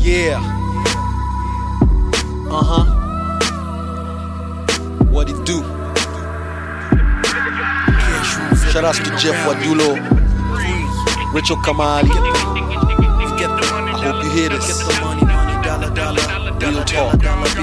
Yeah. What it do? Shout outs to Jeff Wadulo, Rachel Kamali. I hope you hear this. Real talk.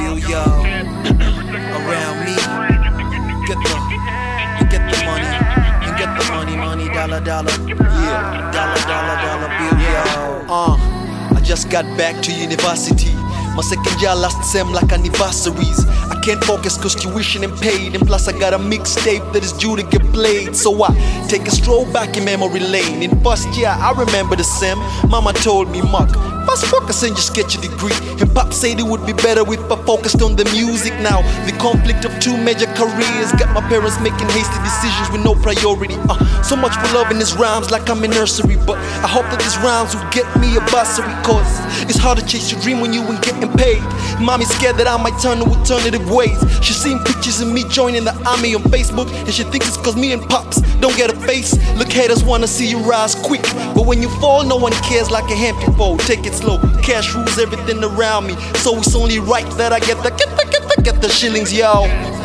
Around me, get the money, and get the money, dollar. Yeah. Dollar bill, yo. I just got back to university. My second year last sem like anniversaries. I can't focus cause tuition and paid. And plus I got a mixtape that is due to get played. So I take a stroll back in memory lane. In first year I remember the sem. Mama told me, Mark, first focus and just get your degree. And Pop said it would be better if I focused on the music. Now the conflict of two major careers got my parents making hasty decisions with no priority. So much for loving these rhymes like I'm in nursery. But I hope that these rhymes will get me a bursary. Cause it's hard to chase your dream when you ain't getting paid. Mommy's scared that I might turn to alternative ways. She seen pictures of me joining the army on Facebook, and she thinks it's cause me and Pops don't get a face. Look, haters wanna see you rise quick, but when you fall, no one cares like a Hampton fold. Take it slow, cash rules everything around me. So it's only right that I get the shillings, yo.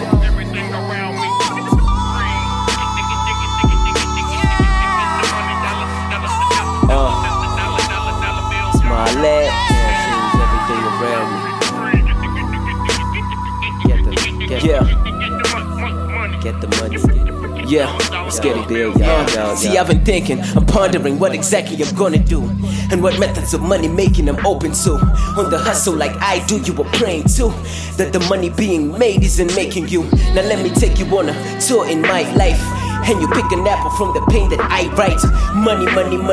My lad, everything around me. Get the money. Yeah, let's get it there, y'all. See, I've been thinking, I'm pondering what exactly I'm gonna do, and what methods of money making I'm open to. On the hustle like I do, you were praying too, that the money being made isn't making you. Now let me take you on a tour in my life, and you pick an apple from the pain that I write. Money.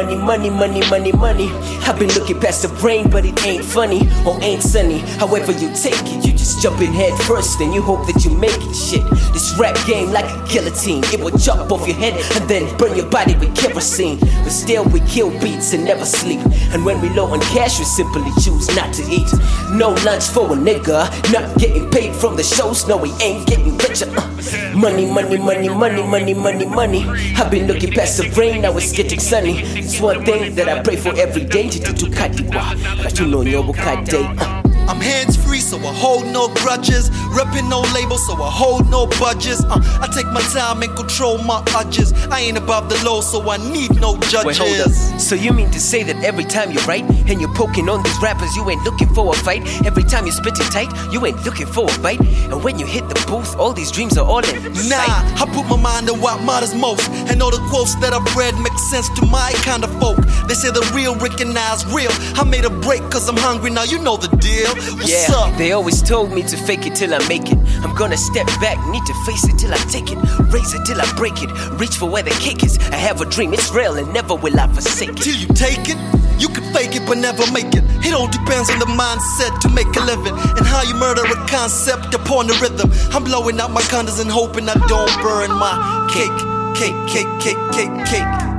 I've been looking past the brain, but it ain't funny or ain't sunny. However you take it, you just jump in head first and you hope that you make it. Shit, this rap game like a guillotine, it will chop off your head and then burn your body with kerosene. But still we kill beats and never sleep, and when we low on cash we simply choose not to eat. No lunch for a nigga, not getting paid from the shows, no we ain't getting richer. Money. I've been looking past the rain, now it's getting sunny. It's one thing that I pray for every day. I'm hands free, so I hold no grudges. Reppin' no label, so I hold no budgets. I take my time and control my urges. I ain't above the law, so I need no judges. Wait, hold up. So you mean to say that every time you write and you're poking on these rappers, you ain't looking for a fight? Every time you spit it tight, you ain't looking for a bite? And when you hit the booth, all these dreams are all in sight? Nah, I put my mind on what matters most, and all the quotes that I've read make sense to my kind of folk. They say the real recognize real. I made a break cause I'm hungry, now you know the deal. What's up? They always told me to fake it till I make it. I'm gonna step back, need to face it till I take it. Raise it till I break it, reach for where the cake is. I have a dream, it's real and never will I forsake it. Till you take it, you can fake it but never make it. It all depends on the mindset to make a living, and how you murder a concept upon the rhythm. I'm blowing out my condoms and hoping I don't burn my cake.